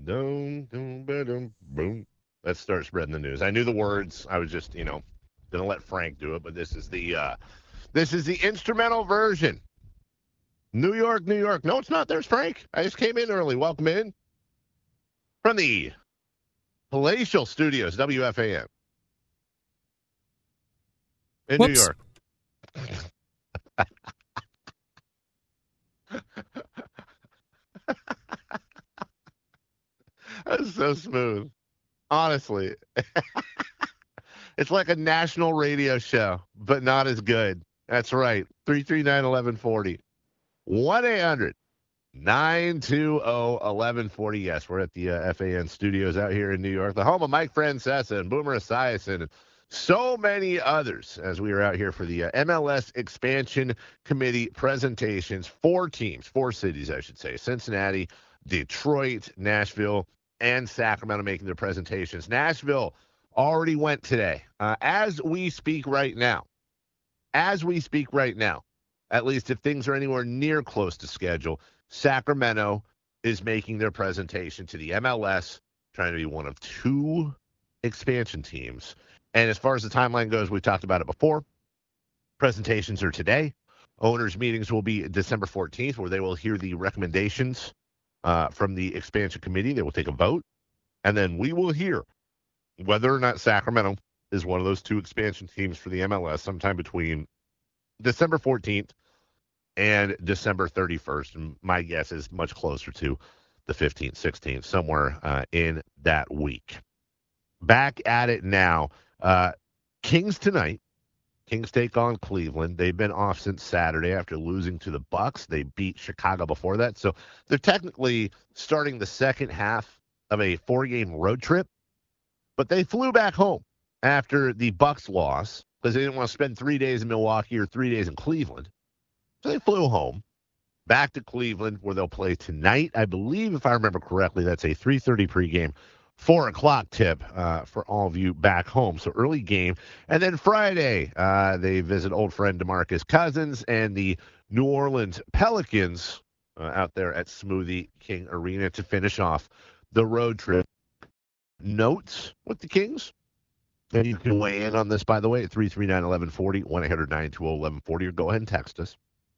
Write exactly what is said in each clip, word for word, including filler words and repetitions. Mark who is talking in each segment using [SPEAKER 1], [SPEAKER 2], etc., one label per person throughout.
[SPEAKER 1] Dum, dum, ba-dum, boom. Let's start spreading the news. I knew the words. I was just, you know, gonna let Frank do it, but this is the uh this is the instrumental version. New York, New York. No, it's not. There's Frank. I just came in early. Welcome in from the Palatial Studios, W F A M in New
[SPEAKER 2] Whoops.
[SPEAKER 1] York. That's so smooth. Honestly. It's like a national radio show, but not as good. That's right. three three nine, one one four zero. one eight hundred nine two zero one one four zero. Yes, we're at the uh, F A N studios out here in New York, the home of Mike Francesa and Boomer Esiason and so many others as we are out here for the uh, M L S Expansion Committee presentations. Four teams, four cities, I should say. Cincinnati, Detroit, Nashville, and Sacramento making their presentations. Nashville already went today. Uh, as we speak right now, as we speak right now, at least if things are anywhere near close to schedule, Sacramento is making their presentation to the M L S, trying to be one of two expansion teams. And as far as the timeline goes, we've talked about it before. Presentations are today. Owners' meetings will be December fourteenth, where they will hear the recommendations uh, from the expansion committee. They will take a vote. And then we will hear whether or not Sacramento is one of those two expansion teams for the M L S sometime between December fourteenth and December thirty-first. And my guess is much closer to the fifteenth, sixteenth, somewhere uh, in that week. Back at it now. Uh, Kings tonight. Kings take on Cleveland. They've been off since Saturday after losing to the Bucks. They beat Chicago before that. So they're technically starting the second half of a four-game road trip. But they flew back home after the Bucks loss because they didn't want to spend three days in Milwaukee or three days in Cleveland. So they flew home back to Cleveland where they'll play tonight. I believe, if I remember correctly, that's a three thirty pregame, four o'clock tip uh, for all of you back home. So early game. And then Friday, uh, they visit old friend DeMarcus Cousins and the New Orleans Pelicans uh, out there at Smoothie King Arena to finish off the road trip. Notes with the Kings. And you can weigh in on this, by the way, at three three nine, one one four zero, one eight hundred nine two zero, one one four zero, or go ahead and text us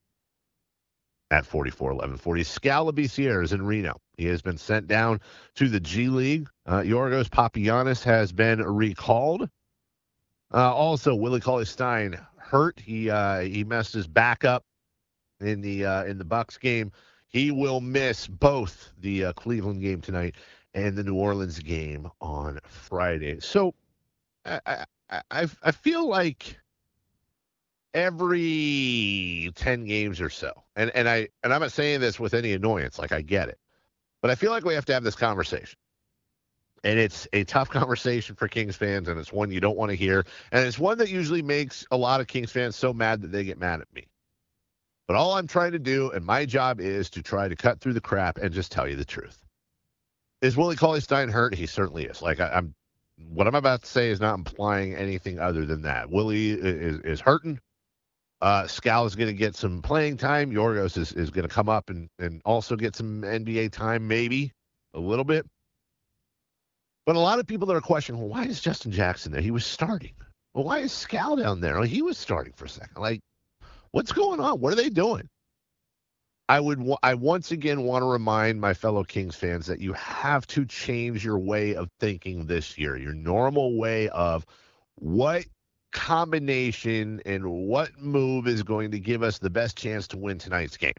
[SPEAKER 1] at four four one one four zero. Scalaby Sierra is in Reno. He has been sent down to the G League. Uh, Yorgos Papagiannis has been recalled. Uh, also, Willie Cauley-Stein hurt. He uh, he messed his back up in the uh, in the Bucks game. He will miss both the uh, Cleveland game tonight and the New Orleans game on Friday. So I, I, I, I feel like every ten games or so, and, and, I, and I'm not saying this with any annoyance, like I get it, but I feel like we have to have this conversation. And it's a tough conversation for Kings fans, and it's one you don't want to hear. And it's one that usually makes a lot of Kings fans so mad that they get mad at me. But all I'm trying to do, and my job is to try to cut through the crap and just tell you the truth. Is Willie Cauley-Stein hurt? He certainly is. Like I, I'm, what I'm about to say is not implying anything other than that. Willie is, is hurting. Uh, Scal is going to get some playing time. Yorgos is, is going to come up and, and also get some N B A time, maybe a little bit. But a lot of people that are questioning, well, why is Justin Jackson there? He was starting. Well, why is Scal down there? Well, he was starting for a second. Like, what's going on? What are they doing? I would. I once again want to remind my fellow Kings fans that you have to change your way of thinking this year. Your normal way of what combination and what move is going to give us the best chance to win tonight's game.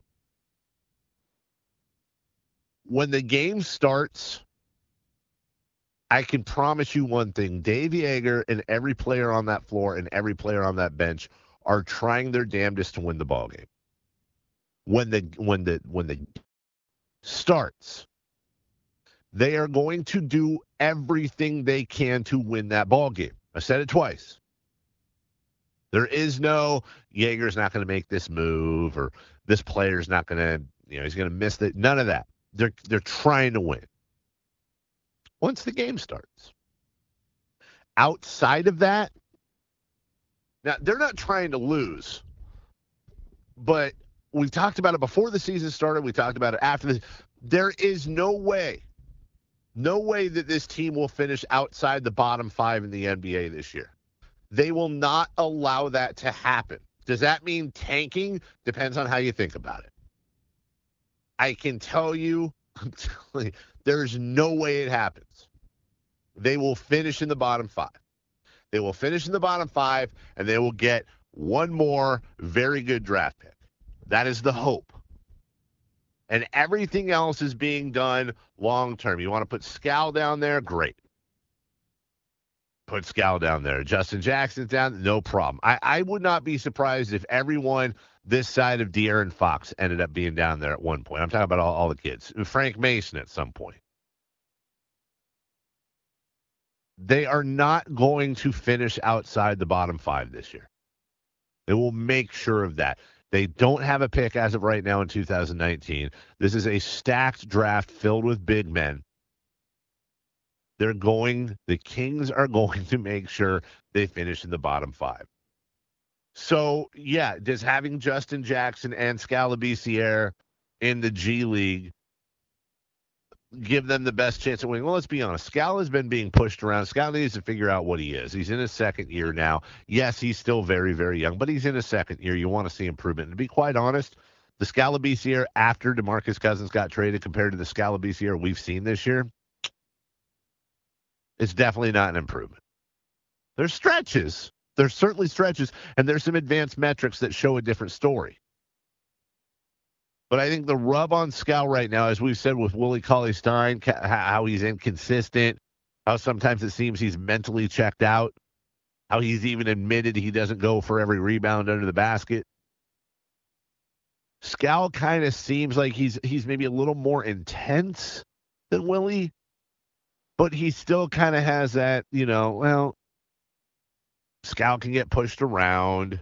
[SPEAKER 1] When the game starts, I can promise you one thing. Dave Yeager and every player on that floor and every player on that bench are trying their damnedest to win the ball game. When the when the when the starts, they are going to do everything they can to win that ball game. I said it twice. There is no Yeager's not going to make this move or this player's not going to, you know, he's going to miss it. None of that. They're they're trying to win. Once the game starts. Outside of that, now they're not trying to lose, but we talked about it before the season started. We talked about it after the. There is no way No way that this team will finish outside the bottom five in the N B A this year. They will not allow that to happen. Does that mean tanking? Depends on how you think about it. I can tell you, I'm telling you, there's no way it happens. They will finish in the bottom five. They will finish in the bottom five, and they will get one more very good draft pick. That is the hope. And everything else is being done long-term. You want to put Scal down there? Great. Put Scal down there. Justin Jackson's down, no problem. I, I would not be surprised if everyone this side of De'Aaron Fox ended up being down there at one point. I'm talking about all, all the kids. Frank Mason at some point. They are not going to finish outside the bottom five this year. They will make sure of that. They don't have a pick as of right now in two thousand nineteen. This is a stacked draft filled with big men. They're going, the Kings are going to make sure they finish in the bottom five. So, yeah, does having Justin Jackson and Skal Labissière in the G League give them the best chance of winning? Well, let's be honest. Skal has been being pushed around. Skal needs to figure out what he is. He's in his second year now. Yes, he's still very, very young, but he's in his second year. You want to see improvement. And to be quite honest, the Skal Labissière after DeMarcus Cousins got traded compared to the Skal Labissière we've seen this year, it's definitely not an improvement. There's stretches. There's certainly stretches, and there's some advanced metrics that show a different story. But I think the rub on Skal right now, as we've said with Willie Cauley-Stein, how he's inconsistent, how sometimes it seems he's mentally checked out, how he's even admitted he doesn't go for every rebound under the basket. Skal kind of seems like he's he's maybe a little more intense than Willie, but he still kind of has that, you know, well, Skal can get pushed around.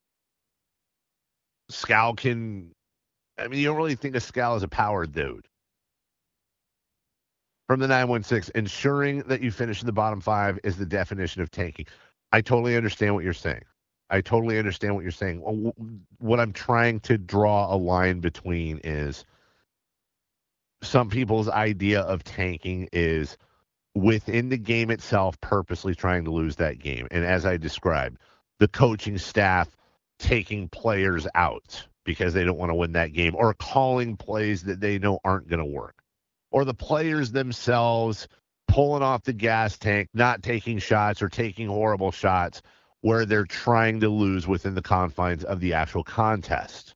[SPEAKER 1] Skal can... I mean, you don't really think of Skal as a power dude. From the nine one six, ensuring that you finish in the bottom five is the definition of tanking. I totally understand what you're saying. I totally understand what you're saying. What I'm trying to draw a line between is some people's idea of tanking is within the game itself purposely trying to lose that game. And as I described, the coaching staff taking players out because they don't want to win that game, or calling plays that they know aren't going to work, or the players themselves pulling off the gas tank, not taking shots or taking horrible shots where they're trying to lose within the confines of the actual contest.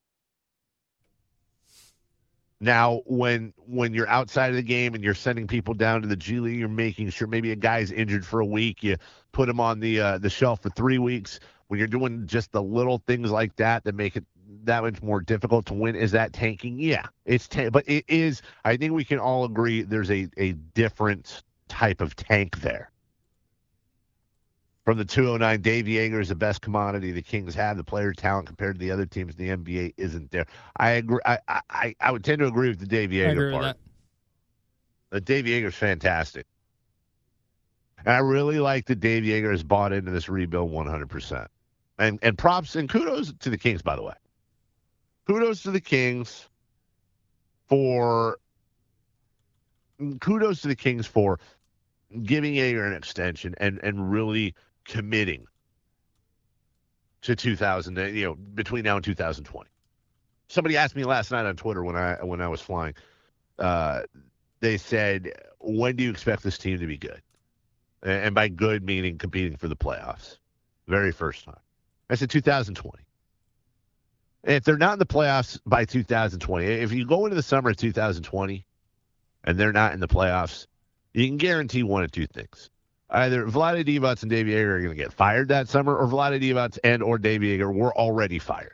[SPEAKER 1] Now, when when you're outside of the game and you're sending people down to the G League, you're making sure maybe a guy's injured for a week, you put him on the uh, the shelf for three weeks. When you're doing just the little things like that that make it that much more difficult to win, is that tanking? Yeah, it's ta- but it is. I think we can all agree there's a, a different type of tank there. From the two oh nine, Dave Yeager is the best commodity the Kings have. The player talent compared to the other teams in the N B A isn't there. I agree. I I, I would tend to agree with the Dave Yeager
[SPEAKER 2] I agree
[SPEAKER 1] part.
[SPEAKER 2] with that.
[SPEAKER 1] The Dave Yeager's fantastic. And I really like that Dave Yeager has bought into this rebuild one hundred percent. And and props and kudos to the Kings, by the way. Kudos to the Kings for kudos to the Kings for giving Yeager an extension and, and really committing to two thousand, you know, between now and two thousand twenty. Somebody asked me last night on Twitter when I when I was flying. Uh, they said, "When do you expect this team to be good?" And by good meaning competing for the playoffs. Very first time. I said two thousand twenty. If they're not in the playoffs by two thousand twenty, if you go into the summer of two thousand twenty and they're not in the playoffs, you can guarantee one of two things. Either Vlade Divac and Dave Yeager are going to get fired that summer, or Vlade Divac and or Dave Yeager were already fired.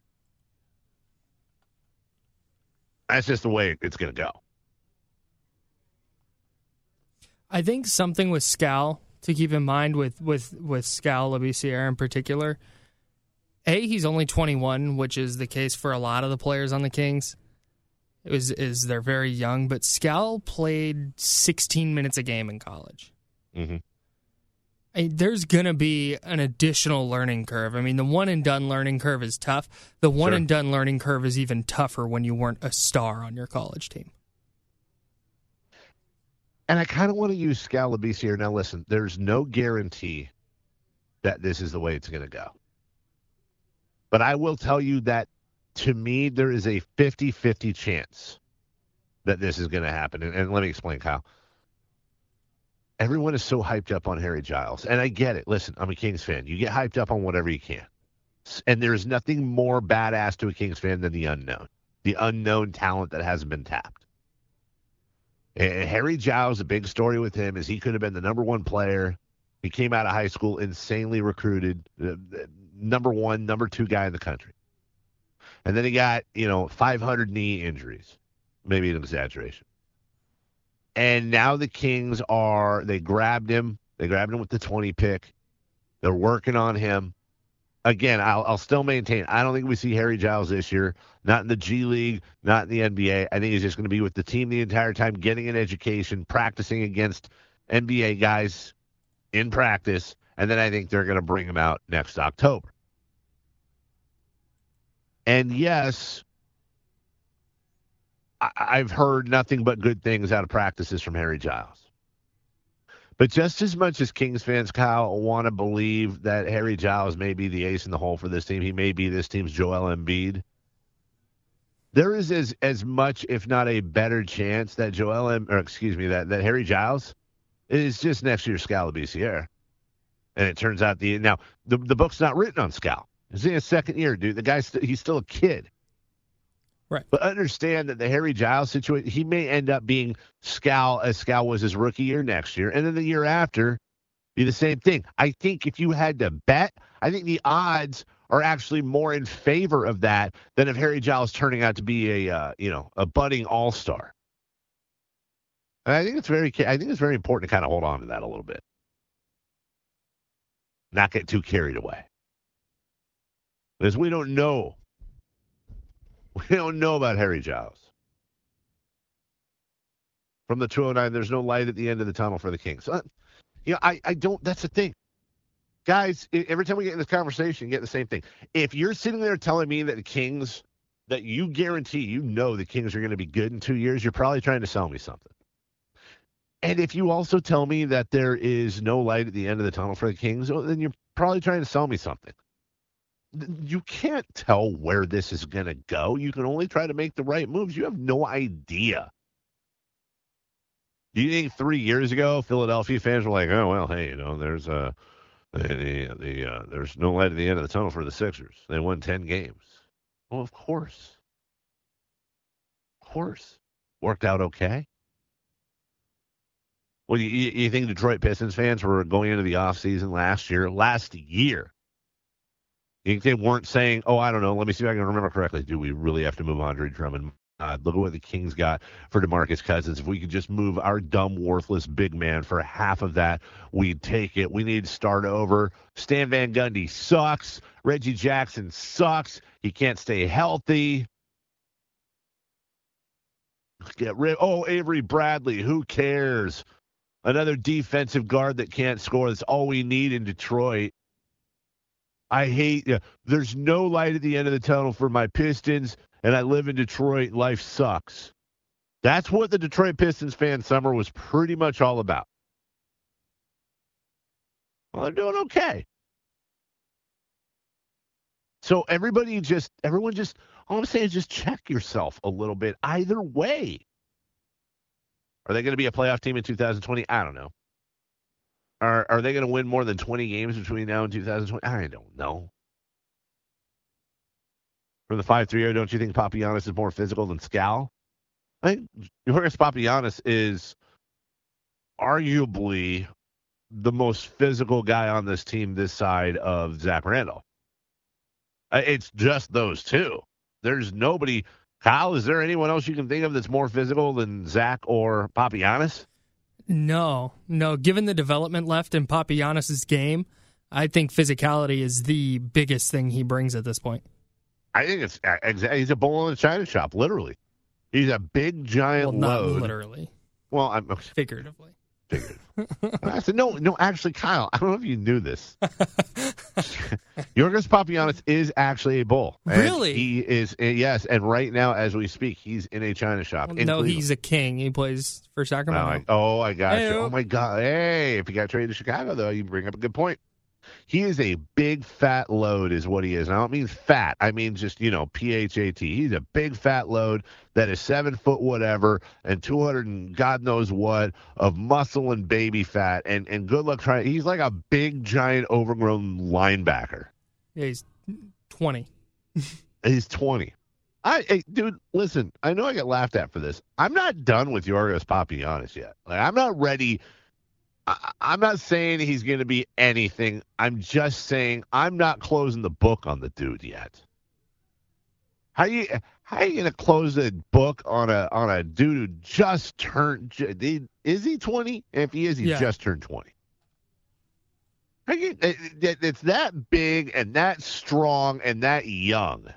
[SPEAKER 1] That's just the way it's going to go.
[SPEAKER 2] I think something with Skal to keep in mind with, with, with Skal Labissière in particular, A, he's only twenty-one, which is the case for a lot of the players on the Kings. It was is they're very young, but Skal played sixteen minutes a game in college.
[SPEAKER 1] Mm-hmm.
[SPEAKER 2] I mean, there's going to be an additional learning curve. I mean, the one-and-done learning curve is tough. The one-and-done learning curve is even tougher when you weren't a star on your college team.
[SPEAKER 1] And I kind of want to use Skal Labissiere. Now, listen, there's no guarantee that this is the way it's going to go. But I will tell you that, to me, there is a fifty-fifty chance that this is going to happen. And, and let me explain, Kyle. Everyone is so hyped up on Harry Giles. And I get it. Listen, I'm a Kings fan. You get hyped up on whatever you can. And there's nothing more badass to a Kings fan than the unknown. The unknown talent that hasn't been tapped. And Harry Giles, a big story with him is he could have been the number one player. He came out of high school insanely recruited, the, the number one, number two guy in the country. And then he got, you know, five hundred knee injuries. Maybe an exaggeration. And now the Kings are, they grabbed him. They grabbed him with the twenty pick. They're working on him. Again, I'll, I'll still maintain, I don't think we see Harry Giles this year. Not in the G League, not in the N B A. I think he's just going to be with the team the entire time, getting an education, practicing against N B A guys in practice. And then I think they're going to bring him out next October. And yes, I, I've heard nothing but good things out of practices from Harry Giles. But just as much as Kings fans, Kyle, want to believe that Harry Giles may be the ace in the hole for this team, he may be this team's Joel Embiid, there is as, as much, if not a better chance that Joel, em, or excuse me, that, that Harry Giles is just next year's Skal Labissiere. And it turns out the now the the book's not written on Skal. He's in his second year, dude. The guy's st- he's still a kid.
[SPEAKER 2] Right.
[SPEAKER 1] But understand that the Harry Giles situation, he may end up being Skal as Skal was his rookie year next year. And then the year after, be the same thing. I think if you had to bet, I think the odds are actually more in favor of that than of Harry Giles turning out to be a, uh, you know, a budding all-star. And I think it's very, I think it's very important to kind of hold on to that a little bit. Not get too carried away. Because we don't know. We don't know about Harry Giles. From the two oh nine, there's no light at the end of the tunnel for the Kings. Uh, you know, I, I don't, that's the thing. Guys, every time we get in this conversation, you get the same thing. If you're sitting there telling me that the Kings, that you guarantee, you know the Kings are going to be good in two years, you're probably trying to sell me something. And if you also tell me that there is no light at the end of the tunnel for the Kings, well, then you're probably trying to sell me something. You can't tell where this is going to go. You can only try to make the right moves. You have no idea. Do you think three years ago, Philadelphia fans were like, oh, well, hey, you know, there's a, the, the, uh, there's no light at the end of the tunnel for the Sixers. They won ten games. Well, of course. Of course. Worked out okay. Well, you, you think Detroit Pistons fans were going into the offseason last year, last year, you think they weren't saying, oh, I don't know, let me see if I can remember correctly. Do we really have to move Andre Drummond? Uh, look at what the Kings got for DeMarcus Cousins. If we could just move our dumb, worthless big man for half of that, we'd take it. We need to start over. Stan Van Gundy sucks. Reggie Jackson sucks. He can't stay healthy. Get rid. Oh, Avery Bradley, who cares? Another defensive guard that can't score. That's all we need in Detroit. I hate you. There's no light at the end of the tunnel for my Pistons, and I live in Detroit. Life sucks. That's what the Detroit Pistons fan summer was pretty much all about. Well, they're doing okay. So everybody just, everyone just, all I'm saying is just check yourself a little bit either way. Are they going to be a playoff team in two thousand twenty? I don't know. Are are they going to win more than twenty games between now and two thousand twenty? I don't know. From the five three oh, don't you think Papagiannis is more physical than Skal? I think Georgios Papagiannis is arguably the most physical guy on this team this side of Zach Randolph. It's just those two. There's nobody. Kyle, is there anyone else you can think of that's more physical than Zach or Papagiannis?
[SPEAKER 2] No, no. Given the development left in Papagiannis' game, I think physicality is the biggest thing he brings at this point.
[SPEAKER 1] I think it's exactly. He's a bull in a china shop, literally. He's a big giant
[SPEAKER 2] well, not
[SPEAKER 1] load.
[SPEAKER 2] literally.
[SPEAKER 1] Well, I'm
[SPEAKER 2] figuratively.
[SPEAKER 1] Figured. I said, no, no, actually, Kyle, I don't know if you knew this. Yorgos Papagiannis is actually a bull. And
[SPEAKER 2] Really?
[SPEAKER 1] He is, yes, and right now, as we speak, he's in a China shop.
[SPEAKER 2] Well,
[SPEAKER 1] in
[SPEAKER 2] no,
[SPEAKER 1] Cleveland.
[SPEAKER 2] he's a king. He plays for
[SPEAKER 1] Oh,
[SPEAKER 2] Sacramento.
[SPEAKER 1] I, oh, I got you.
[SPEAKER 2] Hey-o.
[SPEAKER 1] Oh, my God. Hey, if you got traded to Chicago, though, you bring up a good point. He is a big fat load is what he is. And I don't mean fat. I mean just, you know, P H A T. He's a big fat load that is seven foot whatever and two hundred and God knows what of muscle and baby fat. And, and good luck trying. He's like a big, giant, overgrown linebacker.
[SPEAKER 2] Yeah, he's twenty.
[SPEAKER 1] He's twenty. I, hey, dude, listen, I know I get laughed at for this. I'm not done with Yorgos Papagiannis yet. Like, I'm not ready. I, I'm not saying he's going to be anything. I'm just saying I'm not closing the book on the dude yet. How you how you going to close the book on a on a dude who just turned? Is he twenty? If he is, he
[SPEAKER 2] Yeah.
[SPEAKER 1] just turned twenty. How you, it, it, it's that big and that strong and that young.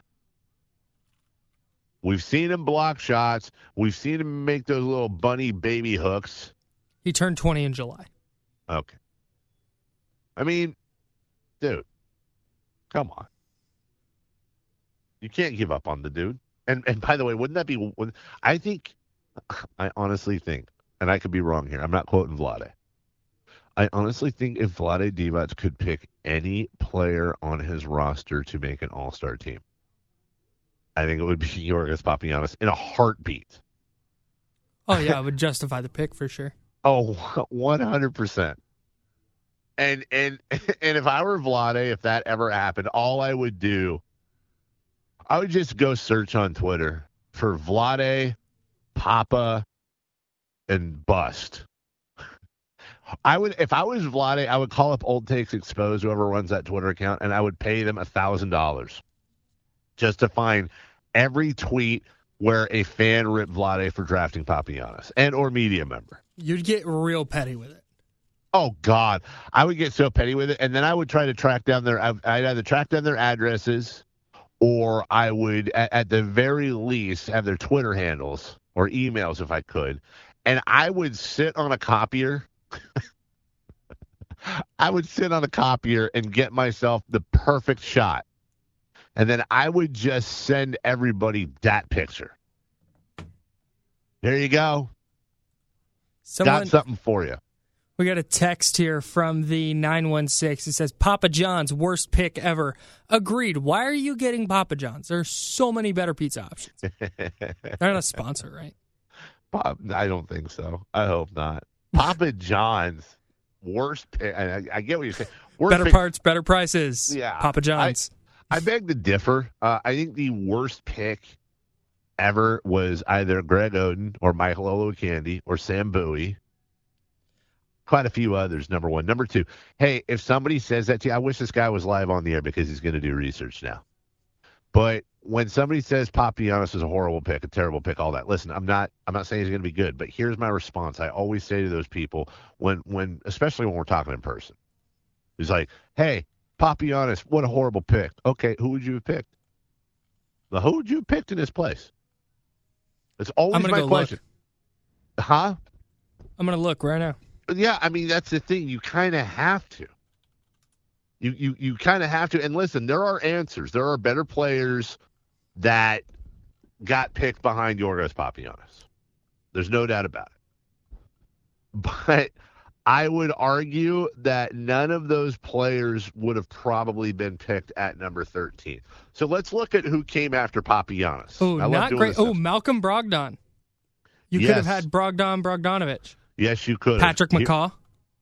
[SPEAKER 1] We've seen him block shots. We've seen him make those little bunny baby hooks.
[SPEAKER 2] He turned twenty in July.
[SPEAKER 1] Okay. I mean, dude, come on. You can't give up on the dude. And and by the way, wouldn't that be? Would, I think, I honestly think, and I could be wrong here. I'm not quoting Vlade. I honestly think if Vlade Divac could pick any player on his roster to make an All-Star team, I think it would be Yorgos Papagiannis in a heartbeat.
[SPEAKER 2] Oh, yeah, I would justify the pick for sure.
[SPEAKER 1] Oh, one hundred percent. And and and if I were Vlade, if that ever happened, all I would do, I would just go search on Twitter for Vlade, Papa, and Bust. I would, if I was Vlade, I would call up Old Takes Exposed, whoever runs that Twitter account, and I would pay them a thousand dollars just to find every tweet where a fan ripped Vlade for drafting Papagiannis and or media member.
[SPEAKER 2] You'd get real petty with it.
[SPEAKER 1] Oh, God. I would get so petty with it, and then I would try to track down their – I'd either track down their addresses or I would, at, at the very least, have their Twitter handles or emails if I could, and I would sit on a copier. I would sit on a copier and get myself the perfect shot, and then I would just send everybody that picture. There you go.
[SPEAKER 2] Someone,
[SPEAKER 1] Got something for you.
[SPEAKER 2] We got a text here from the nine one six. It says, Papa John's, worst pick ever. Agreed. Why are you getting Papa John's? There's so many better pizza options. They're not a sponsor, right?
[SPEAKER 1] Pop, I don't think so. I hope not. Papa John's, worst pick. I, I get what you're saying. Worst
[SPEAKER 2] Better
[SPEAKER 1] pick,
[SPEAKER 2] parts, better prices.
[SPEAKER 1] Yeah.
[SPEAKER 2] Papa John's.
[SPEAKER 1] I, I beg to differ. Uh, I think the worst pick ever was either Greg Oden or Michael Olowokandi or Sam Bowie. Quite a few others, number one. Number two, hey, if somebody says that to you, I wish this guy was live on the air because he's going to do research now. But when somebody says Papagiannis is a horrible pick, a terrible pick, all that, listen, I'm not I'm not saying he's going to be good, but here's my response. I always say to those people, when, when especially when we're talking in person, it's like, hey, Papagiannis, what a horrible pick. Okay, who would you have picked? Now, who would you have picked in his place? It's always
[SPEAKER 2] I'm gonna
[SPEAKER 1] my
[SPEAKER 2] go
[SPEAKER 1] question.
[SPEAKER 2] Look.
[SPEAKER 1] Huh?
[SPEAKER 2] I'm going to look right now.
[SPEAKER 1] Yeah, I mean, that's the thing. You kind of have to. You you you kind of have to. And listen, there are answers. There are better players that got picked behind Yorgos Papagiannis. There's no doubt about it. But I would argue that none of those players would have probably been picked at number thirteen. So let's look at who came after Papagiannis.
[SPEAKER 2] Oh,
[SPEAKER 1] I love
[SPEAKER 2] not
[SPEAKER 1] doing
[SPEAKER 2] great.
[SPEAKER 1] this
[SPEAKER 2] Oh,
[SPEAKER 1] stuff.
[SPEAKER 2] Malcolm Brogdon. You
[SPEAKER 1] Yes.
[SPEAKER 2] could have had Brogdon Bogdanovich.
[SPEAKER 1] Yes, you could.
[SPEAKER 2] Patrick McCaw.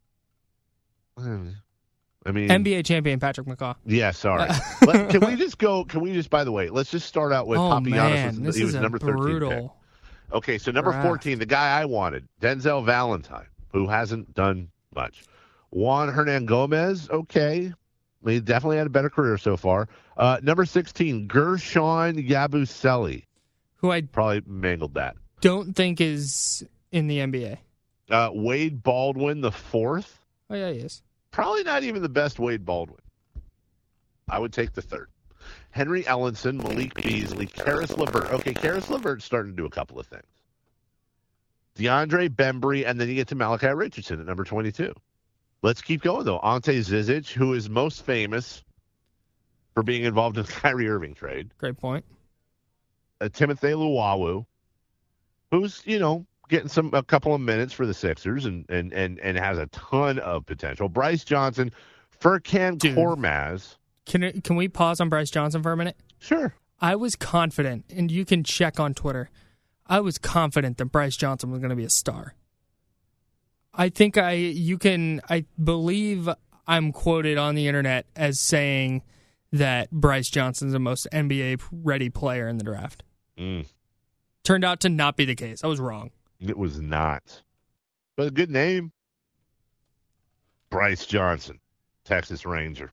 [SPEAKER 1] I mean,
[SPEAKER 2] N B A champion Patrick McCaw.
[SPEAKER 1] yeah, sorry. Let, can we just go? Can we just? By the way, let's just start out with
[SPEAKER 2] Oh,
[SPEAKER 1] Papagiannis.
[SPEAKER 2] man.
[SPEAKER 1] Was,
[SPEAKER 2] This
[SPEAKER 1] he was
[SPEAKER 2] is a
[SPEAKER 1] number thirteen pick.
[SPEAKER 2] brutal.
[SPEAKER 1] Okay, so number
[SPEAKER 2] draft.
[SPEAKER 1] fourteen, the guy I wanted, Denzel Valentine, who hasn't done much. Juan Hernan Gomez, okay. He definitely had a better career so far. Uh, number sixteen, Gershon Yabusele.
[SPEAKER 2] Who I
[SPEAKER 1] Probably mangled that.
[SPEAKER 2] don't think is in the N B A.
[SPEAKER 1] Uh, Wade Baldwin, the fourth.
[SPEAKER 2] Oh, yeah, he is.
[SPEAKER 1] Probably not even the best Wade Baldwin. I would take the third. Henry Ellenson, Malik Beasley, Karis LeVert. Okay, Karis LeVert's starting to do a couple of things. DeAndre Bembry, and then you get to Malachi Richardson at number twenty-two. Let's keep going, though. Ante Zizic, who is most famous for being involved in the Kyrie Irving trade.
[SPEAKER 2] Great point.
[SPEAKER 1] Uh, Timothy Luwawu, who's, you know, getting some a couple of minutes for the Sixers and and and, and has a ton of potential. Bryce Johnson, Furkan Korkmaz.
[SPEAKER 2] Can it, can we pause on Bryce Johnson for a minute?
[SPEAKER 1] Sure.
[SPEAKER 2] I was confident, and you can check on Twitter, I was confident that Bryce Johnson was going to be a star. I think I, you can, I believe I'm quoted on the internet as saying that Bryce Johnson's the most N B A-ready player in the draft.
[SPEAKER 1] Mm.
[SPEAKER 2] Turned out to not be the case. I was wrong.
[SPEAKER 1] It was not. But a good name. Bryce Johnson, Texas Ranger.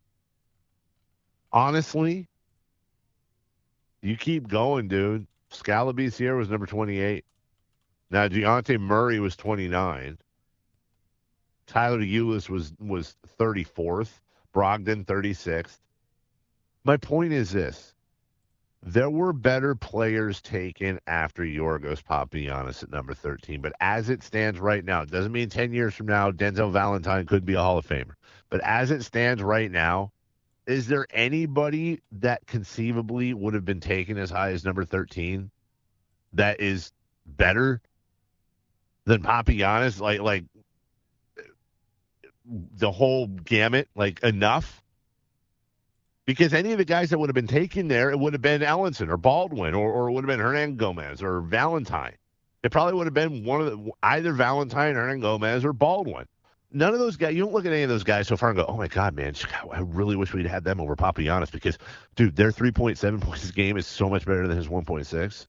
[SPEAKER 1] Honestly, you keep going, dude. Scalabrine here was number twenty-eight. Now, Dejounte Murray was twenty-nine. Tyler Ulis was, was thirty-fourth. Brogdon, thirty-sixth. My point is this. There were better players taken after Yorgos Papagiannis at number thirteen. But as it stands right now, it doesn't mean ten years from now Denzel Valentine could be a Hall of Famer. But as it stands right now, is there anybody that conceivably would have been taken as high as number thirteen that is better than Papagiannis? Like, like the whole gamut, like enough? Because any of the guys that would have been taken there, it would have been Ellenson or Baldwin, or, or it would have been Hernan Gomez or Valentine. It probably would have been one of the, either Valentine, Hernan Gomez, or Baldwin. None of those guys, you don't look at any of those guys so far and go, oh my God, man, I really wish we'd had them over Papagiannis because, dude, their three point seven points a game is so much better than his one point six.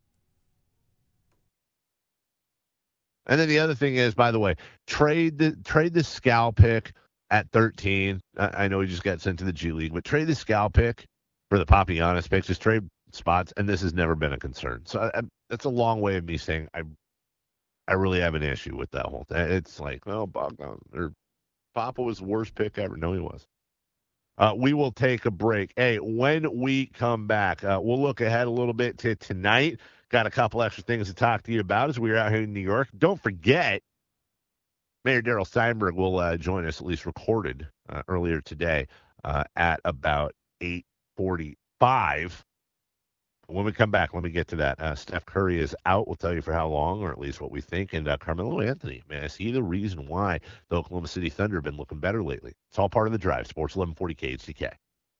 [SPEAKER 1] And then the other thing is, by the way, trade the trade the Scal pick at thirteen. I, I know he just got sent to the G League, but trade the Scal pick for the Papagiannis pick. Just trade spots, and this has never been a concern. So I, I, that's a long way of me saying I I really have an issue with that whole thing. It's like, well, Bogdan or Papa was the worst pick ever. No, he was. Uh, we will take a break. Hey, when we come back, uh, we'll look ahead a little bit to tonight. Got a couple extra things to talk to you about as we're out here in New York. Don't forget, Mayor Darrell Steinberg will uh, join us, at least recorded uh, earlier today uh, at about eight forty-five. When we come back, let me get to that. Uh, Steph Curry is out. We'll tell you for how long, or at least what we think. And uh, Carmelo Anthony, man, I see the reason why the Oklahoma City Thunder have been looking better lately. It's all part of the drive. Sports eleven forty K H T K.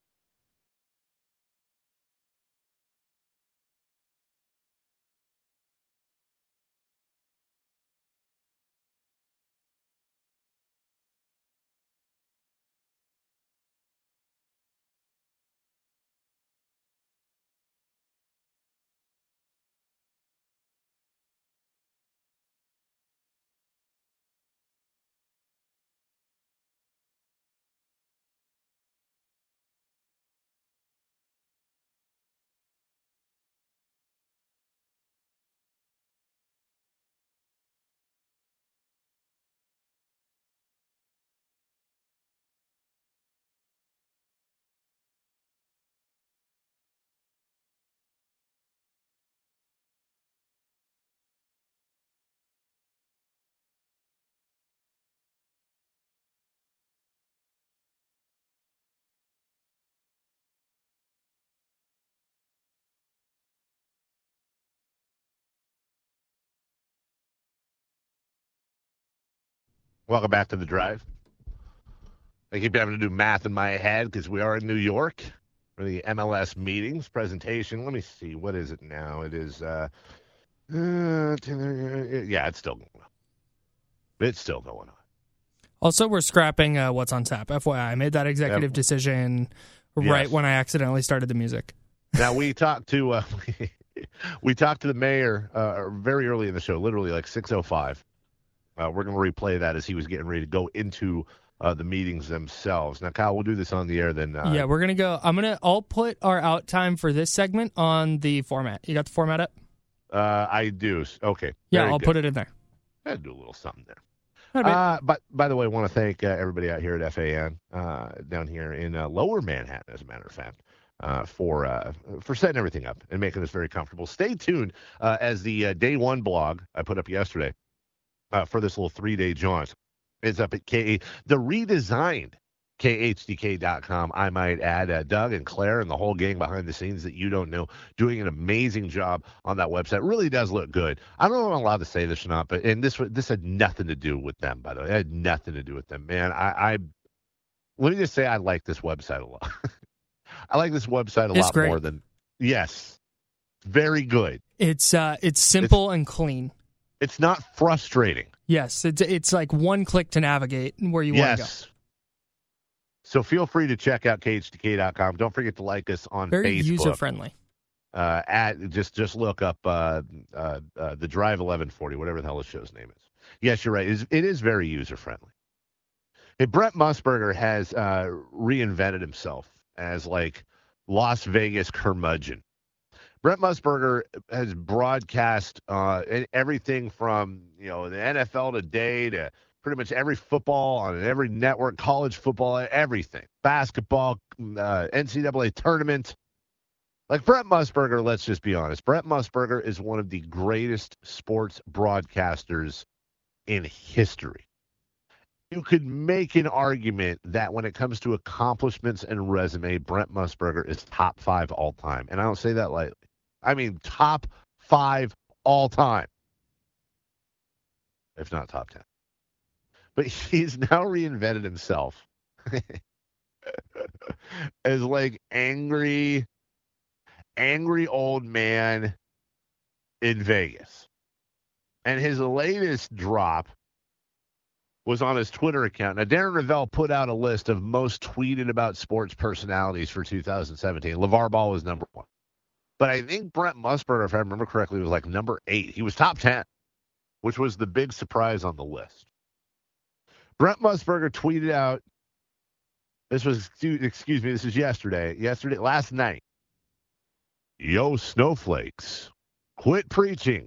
[SPEAKER 1] Welcome back to the drive. I keep having to do math in my head because we are in New York for the M L S meetings presentation. Let me see. What is it now? It is, uh, uh yeah, it's still going on. It's still going on.
[SPEAKER 2] Also, we're scrapping uh, What's on Tap. F Y I, I made that executive yep. decision right yes. when I accidentally started the music.
[SPEAKER 1] Now, we talked to uh, we talked to the mayor uh, very early in the show, literally like six oh five. Uh, we're going to replay that as he was getting ready to go into uh, the meetings themselves. Now, Kyle, we'll do this on the air then. Uh,
[SPEAKER 2] yeah, we're going to go. I'm going to, I'll put our out time for this segment on the format. You got the format up?
[SPEAKER 1] Uh, I do. Okay.
[SPEAKER 2] Yeah, I'll good. put it in there.
[SPEAKER 1] I'll do a little something there. Uh, but, by the way, I want to thank uh, everybody out here at F A N uh, down here in uh, Lower Manhattan, as a matter of fact. uh, for uh, for setting everything up and making this very comfortable. Stay tuned uh, as the uh, day one blog I put up yesterday uh, for this little three-day jaunt is up at K. The redesigned K H D K dot com, I might add. Uh, Doug and Claire and the whole gang behind the scenes that you don't know doing an amazing job on that website. It really does look good. I don't know if I'm allowed to say this or not, but and this this had nothing to do with them, by the way. It had nothing to do with them, man. I, I let me just say I like this website a lot. I like this website a
[SPEAKER 2] it's
[SPEAKER 1] lot
[SPEAKER 2] great.
[SPEAKER 1] more than yes, very good.
[SPEAKER 2] It's uh, it's simple it's, and clean.
[SPEAKER 1] It's not frustrating.
[SPEAKER 2] Yes, it's it's like one click to navigate where you
[SPEAKER 1] yes.
[SPEAKER 2] want to go.
[SPEAKER 1] So feel free to check out K H D K dot com. Don't forget to like us on
[SPEAKER 2] Very
[SPEAKER 1] Facebook.
[SPEAKER 2] Very user-friendly.
[SPEAKER 1] Uh, at, just just look up uh, uh, uh, the Drive eleven forty, whatever the hell the show's name is. Yes, you're right. It is, it is very user-friendly. Hey, Brent Musburger has uh, reinvented himself as, like, Las Vegas curmudgeon. Brent Musburger has broadcast uh, everything from, you know, the N F L Today to pretty much every football on every network, college football, everything. Basketball, uh, N C double A tournament. Like Brent Musburger, let's just be honest. Brent Musburger is one of the greatest sports broadcasters in history. You could make an argument that when it comes to accomplishments and resume, Brent Musburger is top five all time. And I don't say that lightly. I mean top five all time, if not top ten. But he's now reinvented himself as like angry, angry old man in Vegas. And his latest drop was on his Twitter account. Now, Darren Rovell put out a list of most tweeted about sports personalities for two thousand seventeen. LeVar Ball was number one. But I think Brent Musburger, if I remember correctly, was like number eight. He was top ten, which was the big surprise on the list. Brent Musburger tweeted out, this was, excuse me, this is yesterday, yesterday, last night. Yo, snowflakes, quit preaching.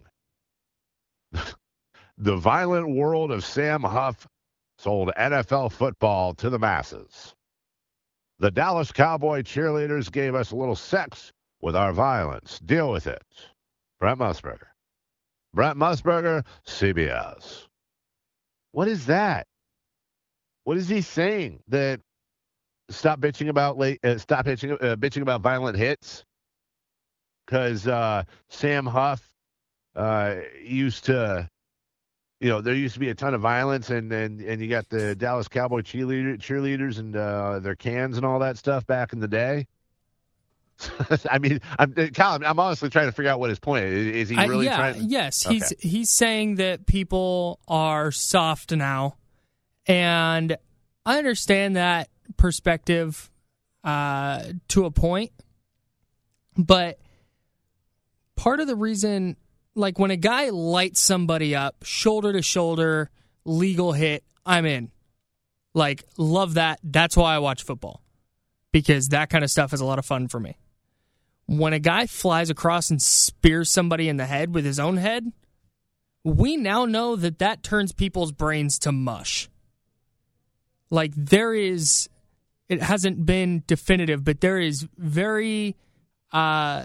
[SPEAKER 1] The violent world of Sam Huff sold N F L football to the masses. The Dallas Cowboy cheerleaders gave us a little sex with our violence. Deal with it. Brent Musburger. Brent Musburger, C B S. What is that? What is he saying? That stop bitching about late, uh, stop bitching, uh, bitching about violent hits? Because uh, Sam Huff uh, used to, you know, there used to be a ton of violence, and and, and you got the Dallas Cowboy cheerleader, cheerleaders and uh, their cans and all that stuff back in the day. I mean, I'm, Colin, I'm honestly trying to figure out what his point is. Is he really
[SPEAKER 2] I, yeah,
[SPEAKER 1] trying to...
[SPEAKER 2] Yes,
[SPEAKER 1] okay.
[SPEAKER 2] he's he's saying that people are soft now, and I understand that perspective uh, to a point, but part of the reason, like when a guy lights somebody up, shoulder to shoulder, legal hit, I'm in. Like, love that. That's why I watch football, because that kind of stuff is a lot of fun for me. When a guy flies across and spears somebody in the head with his own head, we now know that that turns people's brains to mush. Like, there is, it hasn't been definitive, but there is very, uh,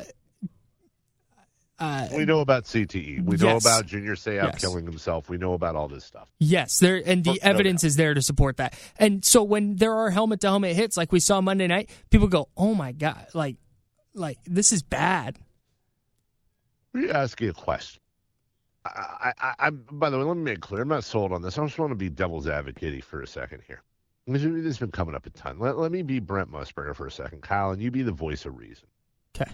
[SPEAKER 2] uh,
[SPEAKER 1] we know about C T E. We
[SPEAKER 2] yes.
[SPEAKER 1] know about Junior Seau
[SPEAKER 2] yes.
[SPEAKER 1] killing himself. We know about all this stuff.
[SPEAKER 2] Yes, there and the no evidence doubt. is there to support that. And so when there are helmet-to-helmet hits like we saw Monday night, people go, oh my God, like, like this is bad.
[SPEAKER 1] Let me ask you a question. I, I, I, by the way, let me make it clear. I'm not sold on this. I just want to be devil's advocate for a second here. This has been coming up a ton. Let, let me be Brent Musburger for a second. Kyle, and you be the voice of reason.
[SPEAKER 2] Okay.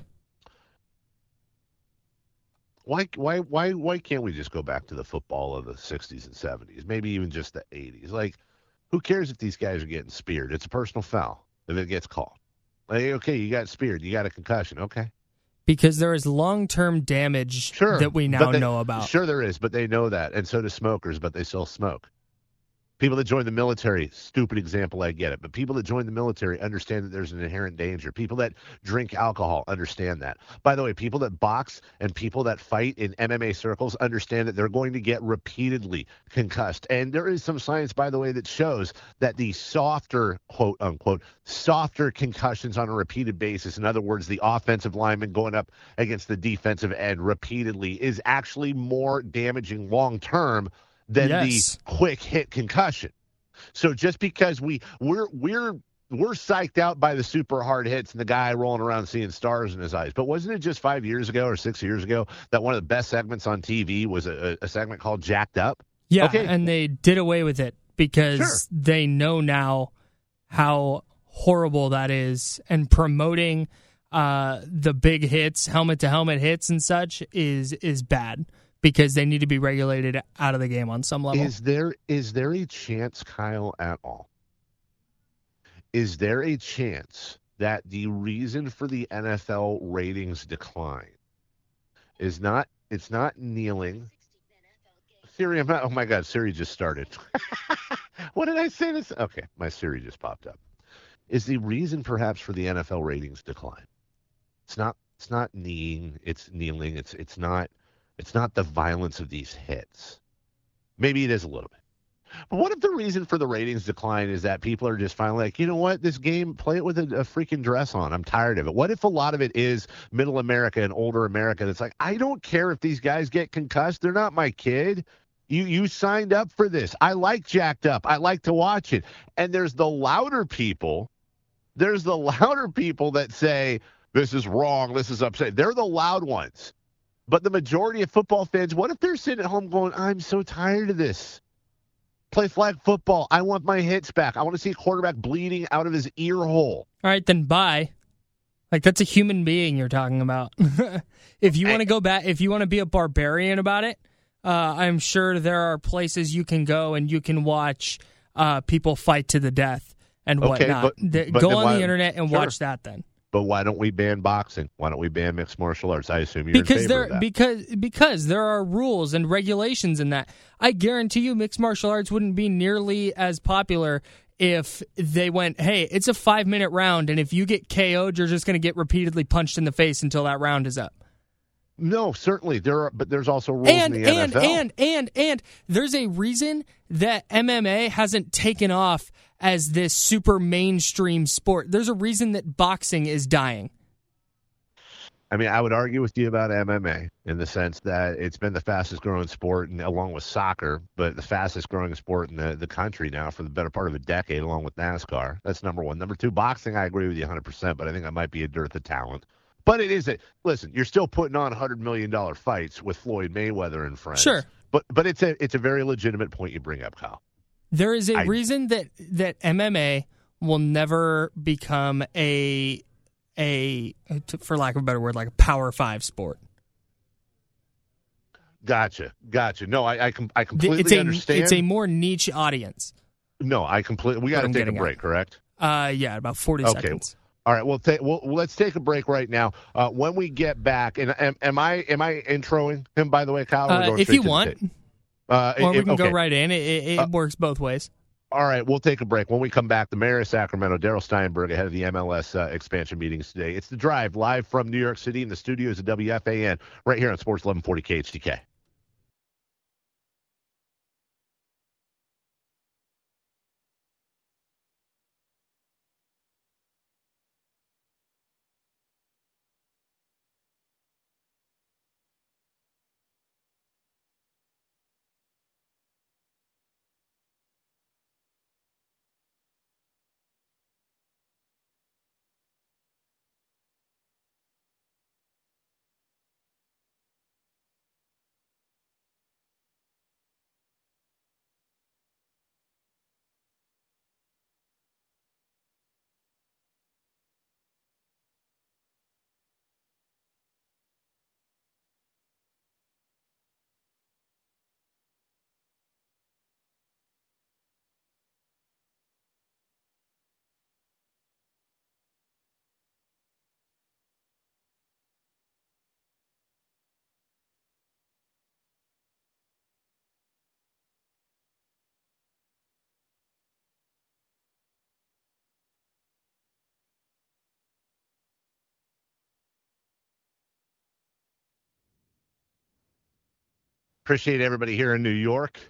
[SPEAKER 1] Why, why, why, why can't we just go back to the football of the sixties and seventies, maybe even just the eighties? Like, who cares if these guys are getting speared? It's a personal foul if it gets called. Like, okay, you got speared, you got a concussion, okay.
[SPEAKER 2] Because there is long-term damage
[SPEAKER 1] sure,
[SPEAKER 2] that we now
[SPEAKER 1] they,
[SPEAKER 2] know about.
[SPEAKER 1] Sure there is, but they know that, and so do smokers, but they still smoke. People that join the military, stupid example, I get it. But people that join the military understand that there's an inherent danger. People that drink alcohol understand that. By the way, people that box and people that fight in M M A circles understand that they're going to get repeatedly concussed. And there is some science, by the way, that shows that the softer, quote unquote, softer concussions on a repeated basis, in other words, the offensive lineman going up against the defensive end repeatedly, is actually more damaging long term than
[SPEAKER 2] yes.
[SPEAKER 1] the quick hit concussion. So just because we we're we're we're psyched out by the super hard hits and the guy rolling around seeing stars in his eyes, but wasn't it just five years ago or six years ago that one of the best segments on T V was a, a segment called Jacked Up?
[SPEAKER 2] Yeah,
[SPEAKER 1] okay.
[SPEAKER 2] And they did away with it because
[SPEAKER 1] sure.
[SPEAKER 2] they know now how horrible that is, and promoting uh, the big hits, helmet to helmet hits and such is is bad. Because they need to be regulated out of the game on some level.
[SPEAKER 1] Is there is there a chance, Kyle, at all? Is there a chance that the reason for the N F L ratings decline is not it's not kneeling? Siri, I'm not. Oh my God, Siri just started. What did I say? This okay, my Siri just popped up. Is the reason perhaps for the N F L ratings decline? It's not. It's not kneeing. It's kneeling. It's it's not. It's not the violence of these hits. Maybe it is a little bit. But what if the reason for the ratings decline is that people are just finally like, you know what, this game, play it with a, a freaking dress on. I'm tired of it. What if a lot of it is middle America and older America that's like, I don't care if these guys get concussed. They're not my kid. You you signed up for this. I like Jacked Up. I like to watch it. And there's the louder people. There's the louder people that say, this is wrong. This is upsetting. They're the loud ones. But the majority of football fans, what if they're sitting at home going, I'm so tired of this. Play flag football. I want my hits back. I want to see a quarterback bleeding out of his ear hole.
[SPEAKER 2] All right, then bye. Like, that's a human being you're talking about. If you want to go back, if you want to be a barbarian about it, uh, I'm sure there are places you can go and you can watch uh, people fight to the death and
[SPEAKER 1] okay,
[SPEAKER 2] whatnot.
[SPEAKER 1] But,
[SPEAKER 2] the,
[SPEAKER 1] but
[SPEAKER 2] go on
[SPEAKER 1] why,
[SPEAKER 2] the internet and
[SPEAKER 1] sure.
[SPEAKER 2] watch that then.
[SPEAKER 1] But why don't we ban boxing? Why don't we ban mixed martial arts? I assume you're
[SPEAKER 2] because
[SPEAKER 1] in favor
[SPEAKER 2] there
[SPEAKER 1] of that.
[SPEAKER 2] because because there are rules and regulations in that. I guarantee you, mixed martial arts wouldn't be nearly as popular if they went, hey, it's a five minute round, and if you get K O'd, you're just going to get repeatedly punched in the face until that round is up.
[SPEAKER 1] No, certainly there are, but there's also rules
[SPEAKER 2] and,
[SPEAKER 1] in the
[SPEAKER 2] and,
[SPEAKER 1] N F L.
[SPEAKER 2] And and and there's a reason that M M A hasn't taken off as this super mainstream sport. There's a reason that boxing is dying.
[SPEAKER 1] I mean, I would argue with you about M M A in the sense that it's been the fastest growing sport, and along with soccer, but the fastest growing sport in the, the country now for the better part of a decade, along with NASCAR. That's number one. Number two, boxing, I agree with you one hundred percent, but I think that might be a dearth of talent. But it is a listen. You're still putting on one hundred million dollars fights with Floyd Mayweather and friends.
[SPEAKER 2] Sure,
[SPEAKER 1] but but it's a it's a very legitimate point you bring up, Kyle.
[SPEAKER 2] There is a
[SPEAKER 1] I,
[SPEAKER 2] reason that that M M A will never become a a for lack of a better word, like a Power Five sport.
[SPEAKER 1] Gotcha, gotcha. No, I I, com- I completely
[SPEAKER 2] it's a,
[SPEAKER 1] understand.
[SPEAKER 2] It's a more niche audience.
[SPEAKER 1] No, I completely. We got to take a break,
[SPEAKER 2] at.
[SPEAKER 1] correct?
[SPEAKER 2] Uh, yeah, about forty
[SPEAKER 1] okay.
[SPEAKER 2] seconds.
[SPEAKER 1] All right, well, ta- well, let's take a break right now. Uh, when we get back, and am, am I am I introing him, by the way, Kyle?
[SPEAKER 2] Uh, if you want,
[SPEAKER 1] uh,
[SPEAKER 2] or we
[SPEAKER 1] if,
[SPEAKER 2] can
[SPEAKER 1] okay.
[SPEAKER 2] go right in. It, it, it uh, works both ways.
[SPEAKER 1] All right, we'll take a break. When we come back, the mayor of Sacramento, Darryl Steinberg, ahead of the M L S uh, expansion meetings today. It's The Drive, live from New York City in the studios of W F A N, right here on Sports eleven forty K H T K. Appreciate everybody here in New York.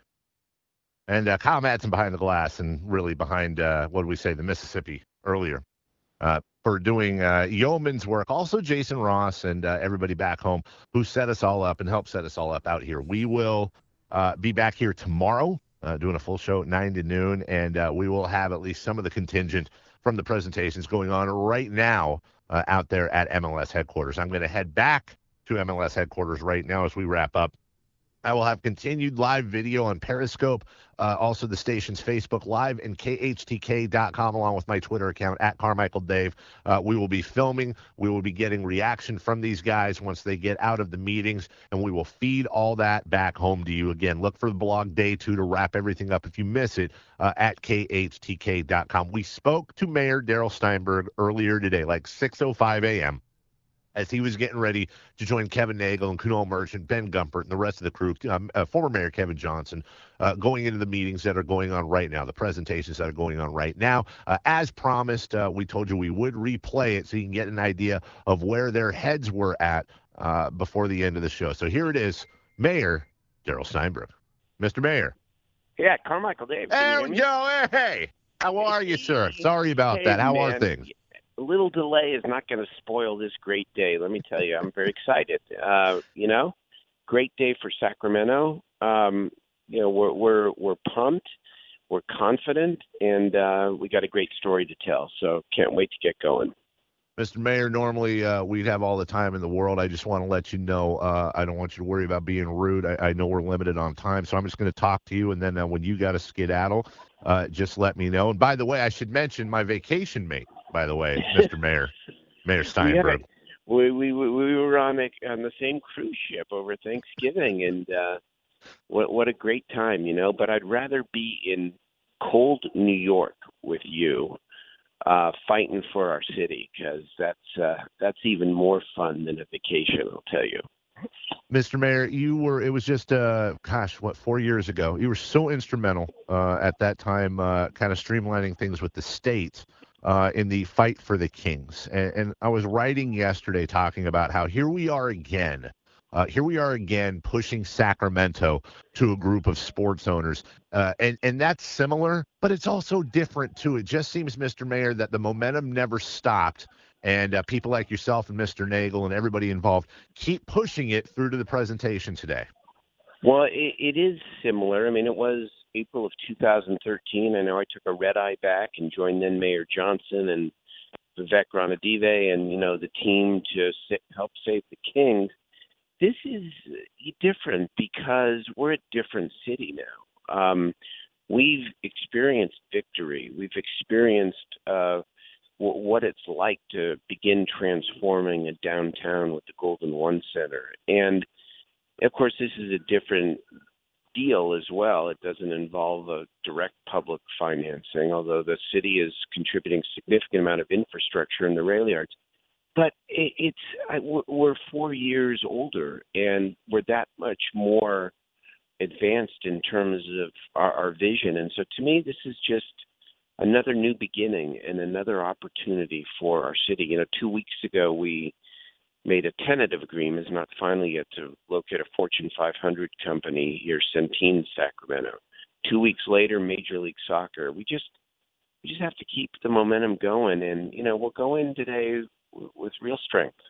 [SPEAKER 1] And uh, Kyle Madsen behind the glass and really behind, uh, what did we say, the Mississippi earlier uh, for doing uh, yeoman's work. Also, Jason Ross and uh, everybody back home who set us all up and helped set us all up out here. We will uh, be back here tomorrow uh, doing a full show at nine to noon, and uh, we will have at least some of the contingent from the presentations going on right now uh, out there at M L S headquarters. I'm going to head back to M L S headquarters right now as we wrap up. I will have continued live video on Periscope, uh, also the station's Facebook Live and K H T K dot com, along with my Twitter account, at Carmichael Dave. Uh, we will be filming. We will be getting reaction from these guys once they get out of the meetings, and we will feed all that back home to you. Again, look for the blog day two to wrap everything up if you miss it uh, at K H T K dot com. We spoke to Mayor Darrell Steinberg earlier today, like six oh five a.m., as he was getting ready to join Kevin Nagel and Kunal Merchant, Ben Gumpert, and the rest of the crew, um, uh, former Mayor Kevin Johnson, uh, going into the meetings that are going on right now, the presentations that are going on right now. Uh, as promised, uh, we told you we would replay it so you can get an idea of where their heads were at uh, before the end of the show. So here it is, Mayor Darrell Steinberg. Mister Mayor.
[SPEAKER 3] Yeah, Carmichael Dave.
[SPEAKER 1] There we go. Hey, how are you, sir? Sorry about
[SPEAKER 3] hey,
[SPEAKER 1] that. How
[SPEAKER 3] man.
[SPEAKER 1] are things?
[SPEAKER 3] A little delay is not going to spoil this great day. Let me tell you, I'm very excited. Uh, you know, great day for Sacramento. Um, you know, we're we're we're pumped, we're confident, and uh, we got a great story to tell. So can't wait to get going.
[SPEAKER 1] Mister Mayor, normally uh, we'd have all the time in the world. I just want to let you know uh, I don't want you to worry about being rude. I, I know we're limited on time, so I'm just going to talk to you, and then uh, when you got to skedaddle, uh, just let me know. And by the way, I should mention my vacation mate. By the way, Mister Mayor, Mayor Steinberg.
[SPEAKER 3] We, we we we were on a, on the same cruise ship over Thanksgiving, and uh, what what a great time, you know. But I'd rather be in cold New York with you, uh, fighting for our city, because that's uh, that's even more fun than a vacation. I'll tell you.
[SPEAKER 1] Mister Mayor, you were, it was just, uh, gosh, what, four years ago. You were so instrumental uh, at that time, uh, kind of streamlining things with the state. Uh, in the fight for the Kings. And, and I was writing yesterday talking about how here we are again. Uh, here we are again pushing Sacramento to a group of sports owners. Uh, and, and that's similar, but it's also different, too. It just seems, Mister Mayor, that the momentum never stopped. And uh, people like yourself and Mister Nagel and everybody involved keep pushing it through to the presentation today.
[SPEAKER 3] Well, it, it is similar. I mean, it was April of two thousand thirteen. I know I took a red eye back and joined then Mayor Johnson and Vivek Ranadive and, you know, the team to sit, help save the Kings. This is different because we're a different city now. Um, we've experienced victory. We've experienced uh, w- what it's like to begin transforming a downtown with the Golden One Center. And, of course, this is a different deal as well. It doesn't involve a direct public financing, although the city is contributing a significant amount of infrastructure in the rail yards. But it, it's we're four years older, and we're that much more advanced in terms of our, our vision. And so to me, this is just another new beginning and another opportunity for our city. You know, two weeks ago, we made a tentative agreement, is not finally yet, to locate a Fortune five hundred company here, Centene, Sacramento. Two weeks later, Major League Soccer. We just we just have to keep the momentum going, and you know we'll go in today w- with real strength.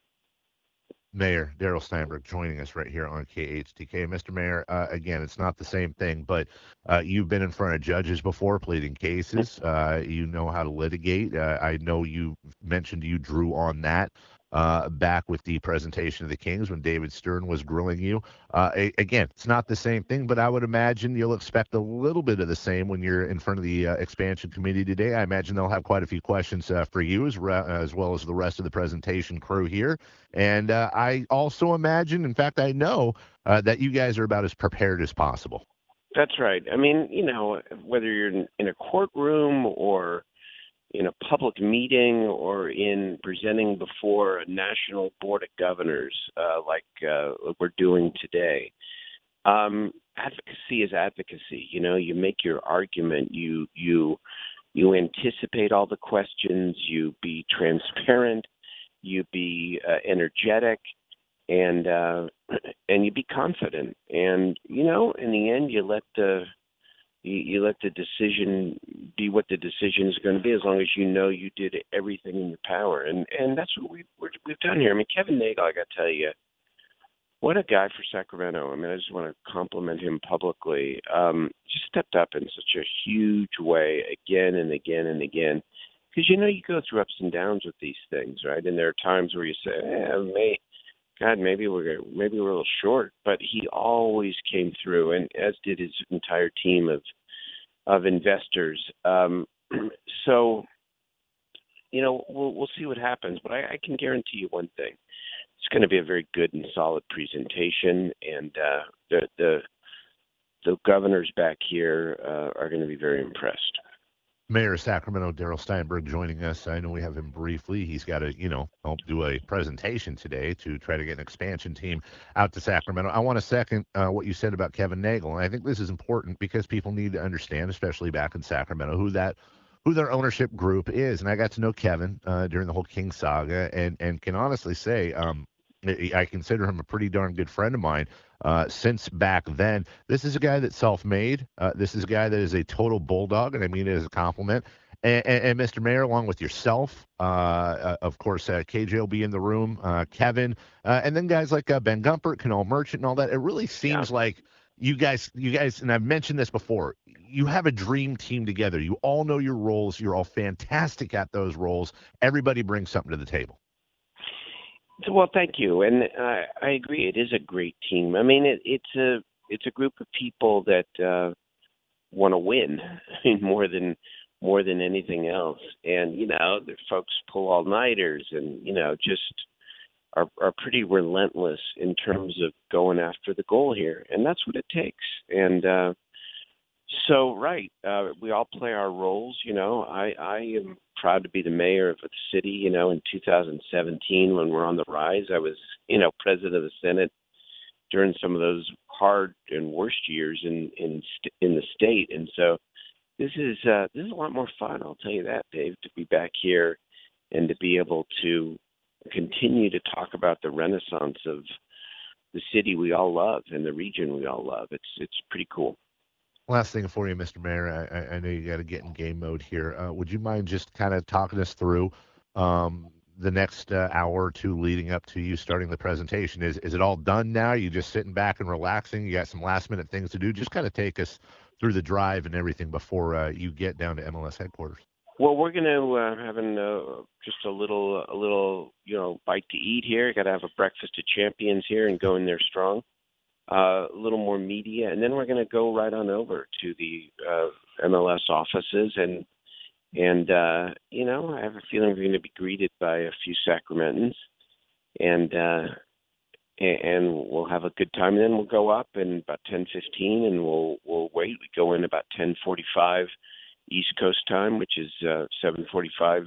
[SPEAKER 1] Mayor Darrell Steinberg joining us right here on K H T K. Mister Mayor, uh, again, it's not the same thing, but uh, you've been in front of judges before, pleading cases. Uh, you know how to litigate. Uh, I know you mentioned you drew on that uh, back with the presentation of the Kings when David Stern was grilling you. Uh, a- again, it's not the same thing, but I would imagine you'll expect a little bit of the same when you're in front of the uh, expansion committee today. I imagine they'll have quite a few questions uh, for you as, re- as well as the rest of the presentation crew here. And uh, I also imagine, in fact, I know uh, that you guys are about as prepared as possible.
[SPEAKER 3] That's right. I mean, you know, whether you're in, in a courtroom or in a public meeting or in presenting before a national board of governors uh, like uh, we're doing today, um, advocacy is advocacy. You know, you make your argument, you you you anticipate all the questions, you be transparent, you be uh, energetic, and uh, and you be confident. And you know, in the end, you let the you, you let the decision be what the decision is going to be, as long as you know you did everything in your power. And and that's what we we're, we've done here. I mean, Kevin Nagel, I got to tell you, what a guy for Sacramento. I mean, I just want to compliment him publicly. Um, just stepped up in such a huge way again and again and again. Because, you know, you go through ups and downs with these things, right? And there are times where you say, eh, may, God, maybe we're maybe we're a little short. But he always came through, and as did his entire team of of investors. Um, so, you know, we'll we'll see what happens. But I, I can guarantee you one thing. It's going to be a very good and solid presentation, and uh, the, the the governors back here uh, are going to be very impressed.
[SPEAKER 1] Mayor of Sacramento, Darrell Steinberg, joining us. I know we have him briefly. He's got to, you know, help do a presentation today to try to get an expansion team out to Sacramento. I want to second uh, what you said about Kevin Nagel, and I think this is important because people need to understand, especially back in Sacramento, who that who their ownership group is. And I got to know Kevin uh, during the whole King saga, and and can honestly say um, I consider him a pretty darn good friend of mine. Uh, since back then, this is a guy that's self-made. Uh, this is a guy that is a total bulldog, and I mean it as a compliment. And, and, and Mister Mayor, along with yourself, uh, uh, of course, uh, K J will be in the room, uh, Kevin, uh, and then guys like uh, Ben Gumpert, Canal Merchant, and all that. It really seems yeah. like you guys, you guys, and I've mentioned this before. You have a dream team together. You all know your roles. You're all fantastic at those roles. Everybody brings something to the table.
[SPEAKER 3] Well, thank you, and I, I agree. It is a great team. I mean, it, it's a it's a group of people that uh, want to win. I mean, more than more than anything else. And you know, the folks pull all nighters, and you know, just are are pretty relentless in terms of going after the goal here, and that's what it takes. And uh, so, right, uh, we all play our roles. You know, I I am proud to be the mayor of the city. You know, in two thousand seventeen, when we're on the rise, I was, you know, president of the Senate during some of those hard and worst years in in in the state. And so, this is uh, this is a lot more fun. I'll tell you that, Dave, to be back here and to be able to continue to talk about the renaissance of the city we all love and the region we all love. It's it's pretty cool.
[SPEAKER 1] Last thing for you, Mister Mayor, I, I know you got to get in game mode here. Uh, would you mind just kind of talking us through um, the next uh, hour or two leading up to you starting the presentation? Is is it all done now? Are you just sitting back and relaxing? You got some last minute things to do? Just kind of take us through the drive and everything before uh, you get down to M L S headquarters.
[SPEAKER 3] Well, we're going to uh, have an, uh, just a little, a little, you know, bite to eat here. Got to have a breakfast of champions here and go in there strong. Uh, a little more media, and then we're going to go right on over to the uh, M L S offices, and and uh, you know, I have a feeling we're going to be greeted by a few Sacramentans, and uh, and we'll have a good time. And then we'll go up in about ten fifteen, and we'll we'll wait. We go in about ten forty-five East Coast time, which is uh, seven forty-five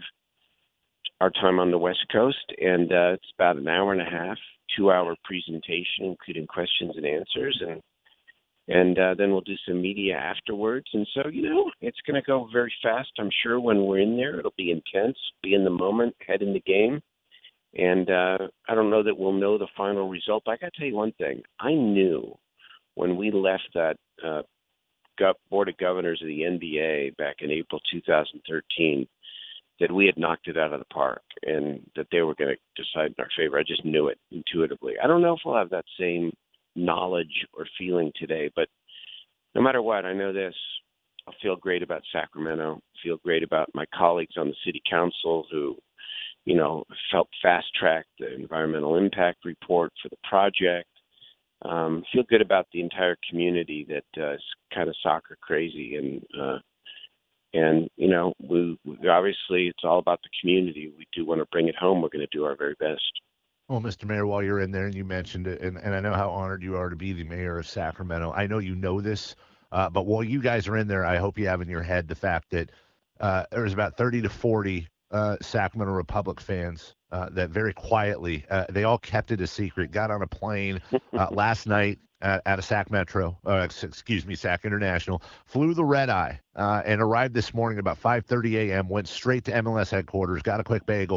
[SPEAKER 3] our time on the West Coast, and uh, it's about an hour and a half. Two-hour presentation, including questions and answers, and and uh, then we'll do some media afterwards. And so, you know, it's going to go very fast. I'm sure when we're in there, it'll be intense, be in the moment, head in the game. And uh, I don't know that we'll know the final result, but I got to tell you one thing. I knew when we left that uh, Board of Governors of the N B A back in April two thousand thirteen that we had knocked it out of the park and that they were going to decide in our favor. I just knew it intuitively. I don't know if we'll have that same knowledge or feeling today, but no matter what, I know this. I'll feel great about Sacramento, feel great about my colleagues on the city council who, you know, helped fast-track the environmental impact report for the project. Um, feel good about the entire community that uh, is kind of soccer crazy, and uh, And, you know, we, we obviously it's all about the community. We do want to bring it home. We're going to do our very best.
[SPEAKER 1] Well, Mister Mayor, while you're in there, and you mentioned it, and, and I know how honored you are to be the mayor of Sacramento. I know you know this, uh, but while you guys are in there, I hope you have in your head the fact that uh, there's about thirty to forty uh, Sacramento Republic fans uh, that very quietly, uh, they all kept it a secret, got on a plane uh, last night, At, at a Sac Metro, uh, excuse me, Sac International, flew the red eye uh, and arrived this morning about five thirty a.m., went straight to M L S headquarters, got a quick bagel,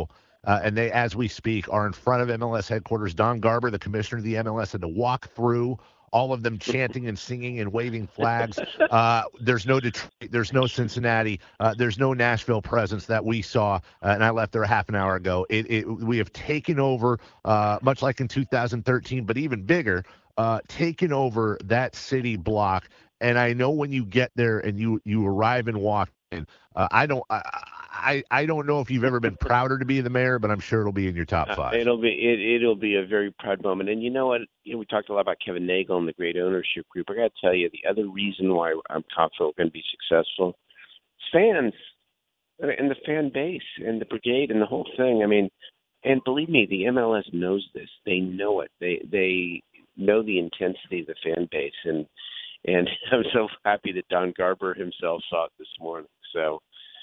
[SPEAKER 1] Uh, and they, as we speak, are in front of M L S headquarters. Don Garber, the commissioner of the M L S, had to walk through all of them chanting and singing and waving flags. Uh, there's no Detroit, there's no Cincinnati, uh, there's no Nashville presence that we saw, uh, and I left there a half an hour ago. It, it, we have taken over, uh, much like in two thousand thirteen, but even bigger, uh, taken over that city block. And I know when you get there and you, you arrive and walk in, uh, I don't I, I I don't know if you've ever been prouder to be the mayor, but I'm sure it'll be in your top five.
[SPEAKER 3] Uh, it'll be it, it'll be a very proud moment. And you know what? You know, we talked a lot about Kevin Nagel and the great ownership group. I got to tell you, the other reason why I'm confident we're going to be successful, fans and the fan base and the brigade and the whole thing. I mean, and believe me, the M L S knows this. They know it. They they know the intensity of the fan base, and and I'm so happy that Don Garber himself saw it this morning. So.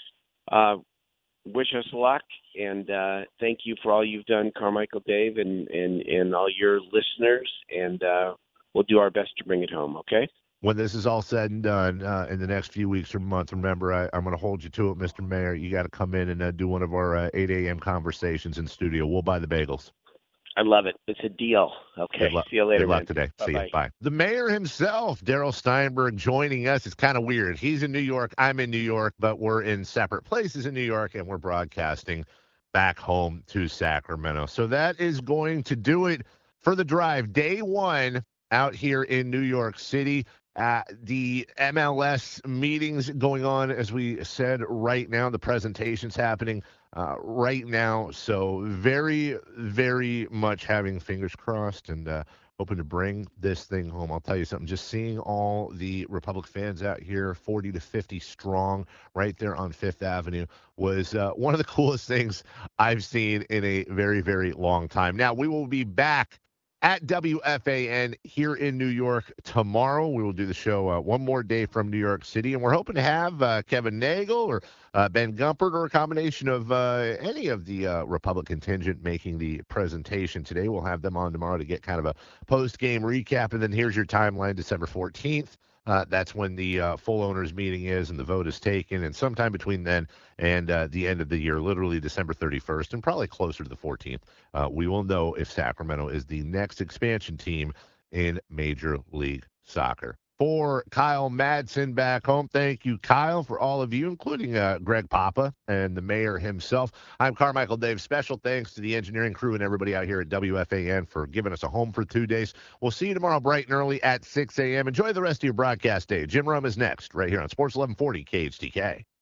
[SPEAKER 3] Uh, wish us luck, and uh, thank you for all you've done, Carmichael, Dave, and, and, and all your listeners, and uh, we'll do our best to bring it home, okay?
[SPEAKER 1] When this is all said and done uh, in the next few weeks or months, remember, I, I'm going to hold you to it, Mister Mayor. You got to come in and uh, do one of our uh, eight a.m. conversations in studio. We'll buy the bagels.
[SPEAKER 3] I love it. It's a deal. Okay.
[SPEAKER 1] Good luck.
[SPEAKER 3] See you later,
[SPEAKER 1] Good luck
[SPEAKER 3] man.
[SPEAKER 1] today.
[SPEAKER 3] Bye-bye.
[SPEAKER 1] See you. Bye. The mayor himself, Darrell Steinberg, joining us. It's kind of weird. He's in New York. I'm in New York, but we're in separate places in New York, and we're broadcasting back home to Sacramento. So that is going to do it for the drive. Day one out here in New York City. Uh, the M L S meetings going on, as we said, right now. The presentation's happening uh, right now. So very, very much having fingers crossed and uh, hoping to bring this thing home. I'll tell you something, just seeing all the Republic fans out here, forty to fifty strong, right there on Fifth Avenue, was uh, one of the coolest things I've seen in a very, very long time. Now, we will be back at W F A N here in New York tomorrow. We will do the show uh, one more day from New York City, and we're hoping to have uh, Kevin Nagel or uh, Ben Gumpert or a combination of uh, any of the uh, Republic contingent making the presentation today. We'll have them on tomorrow to get kind of a post-game recap, and then here's your timeline, December fourteenth. Uh, that's when the uh, full owners meeting is and the vote is taken. And sometime between then and uh, the end of the year, literally December thirty-first and probably closer to the fourteenth, uh, we will know if Sacramento is the next expansion team in Major League Soccer. For Kyle Madsen back home, thank you, Kyle, for all of you, including uh, Greg Papa and the mayor himself. I'm Carmichael Dave. Special thanks to the engineering crew and everybody out here at W F A N for giving us a home for two days. We'll see you tomorrow bright and early at six a.m. Enjoy the rest of your broadcast day. Jim Rome is next, right here on Sports eleven forty K H T K.